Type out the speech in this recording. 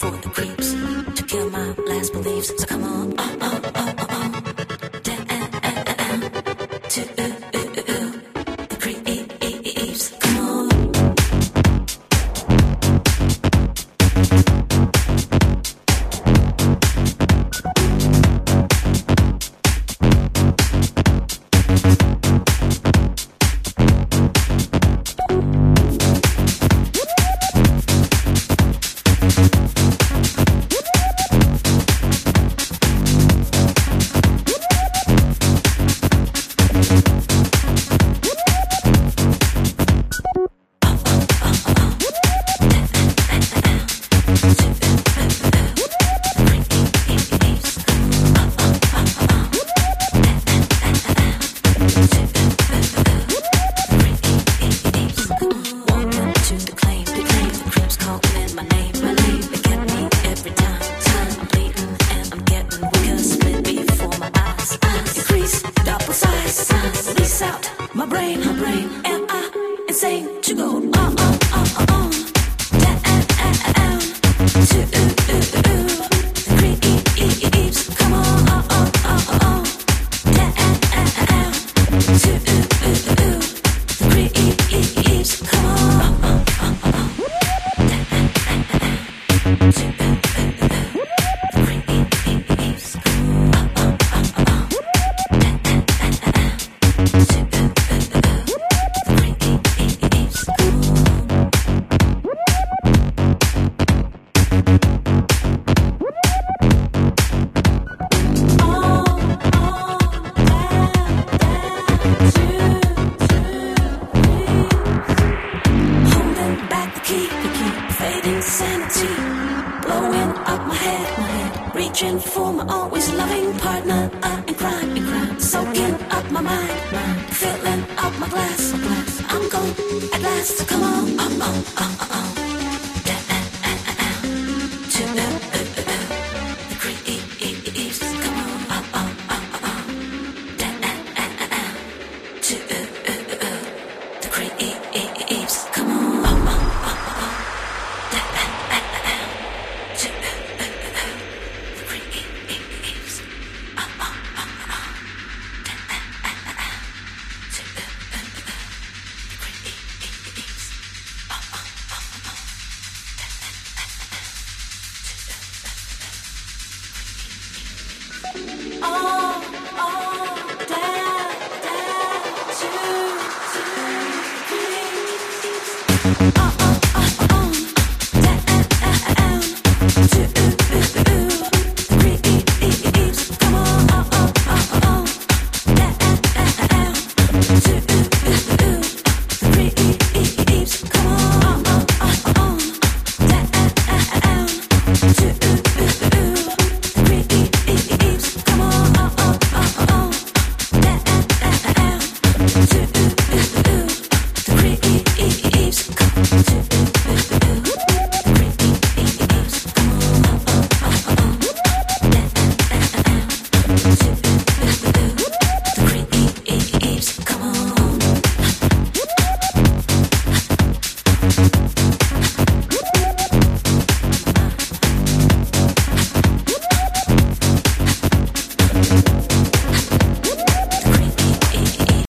for the creeps to kill my last beliefs. So come on, down to the creeps. Come on. My brain, am I insane to go on, down to the creeps? Come on, down to the creeps. Come on, down to the creeps. Fading sanity, blowing up my head, reaching for my always loving partner in crime, soaking up my mind, filling up my glass. I'm gone at last, come on,